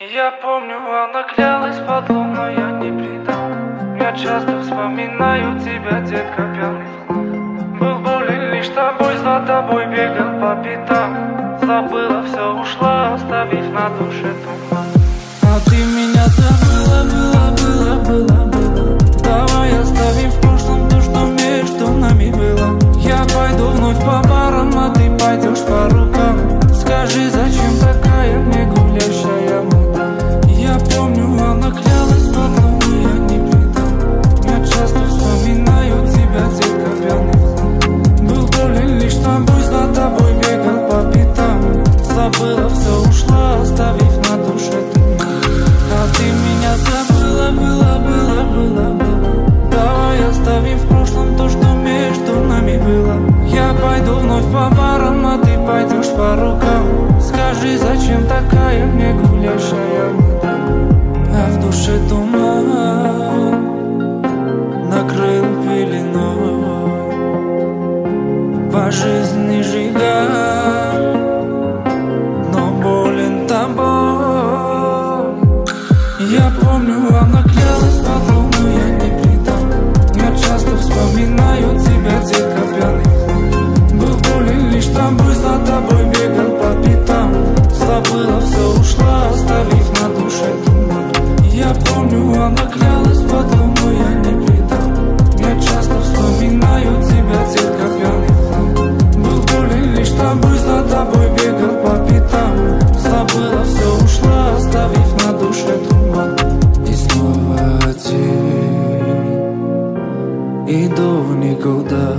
Я помню, она клялась под луной, я не предам. Я часто вспоминаю тебя, детка, пьяный в хлам. Был болен лишь тобой, за тобой бегал по пятам. Забыла, все ушла, оставив на душе туман. А ты меня забыла, было. Давай оставим в прошлом то, что между нами было. Я пойду вновь по барам, а ты пойдешь по рукам. Скажи, зачем такая мне гулящая мода? Я помню, она клялась под луной, я не предам. Я часто вспоминаю тебя, детка, пьяный. Был болен лишь тобой, за тобой бегал по пятам. Забыла, все ушла, оставив на душе туман. А ты меня забыла, было. Давай оставим в прошлом то, что между нами было. Я пойду вновь по барам, а ты пойдешь по рукам. Скажи, зачем такая мне гулящая мода? А в душе туман накрыл пеленой. По жизни жиган, но болен тобой. Я помню, она клялась под луной, я не предам. Я часто вспоминаю тебя, детка, пьяный. Был болен лишь тобой, за тобой бегал по пятам. Забыла, все ушла, оставив на душе туман. Я помню, она клялась под луной, я не предам. Я часто вспоминаю тебя, детка, пьяный. Был болен лишь тобой, за тобой бегал по пятам. Забыла, все ушла, оставив на душе туман. И снова тень, иду в никуда.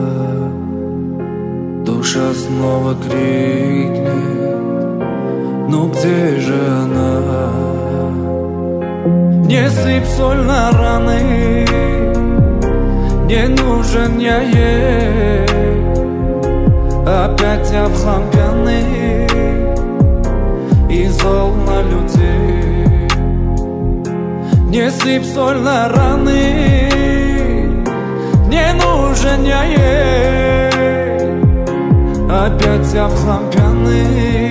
Душа снова крикнет, ну где же она? Не сыпь соль на раны, не нужен я ей. Опять я в хлам пьяный и зол на людей. Не сыпь соль на раны, не нужен я ей. Опять я в хлам пьяный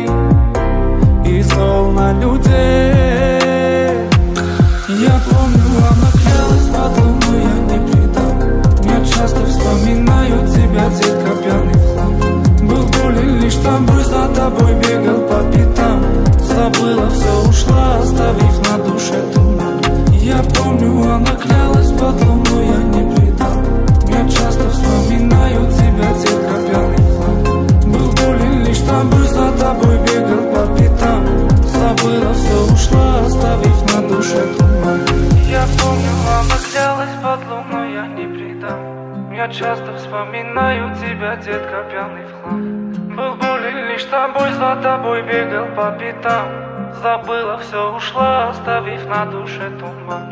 и зол на людей. Я помню, она клялась под луной, я не предам. Я часто вспоминаю тебя, детка, пьяный в хлам. Был болен лишь тобой, за тобой бегал по пятам. Забыла, все ушла, оставив на душе туман. Я помню, она клялась под луной, я не предам. Я часто вспоминаю тебя, детка, пьяный в хлам. Был болен лишь тобой, за тобой бегал по пятам. Забыла, все ушла, оставив на душе туман. Я помню, она клялась под луной, я не предам. Я часто вспоминаю тебя, детка, пьяный в хлам. Был болен лишь тобой, за тобой бегал по пятам. Забыла, все ушла, оставив на душе туман.